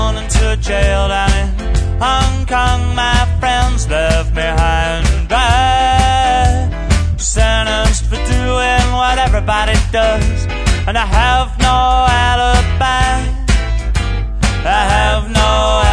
thrown into jail down in Hong Kong. My friends left me high and dry, sentenced for doing what everybody does, and I have no alibi. I have no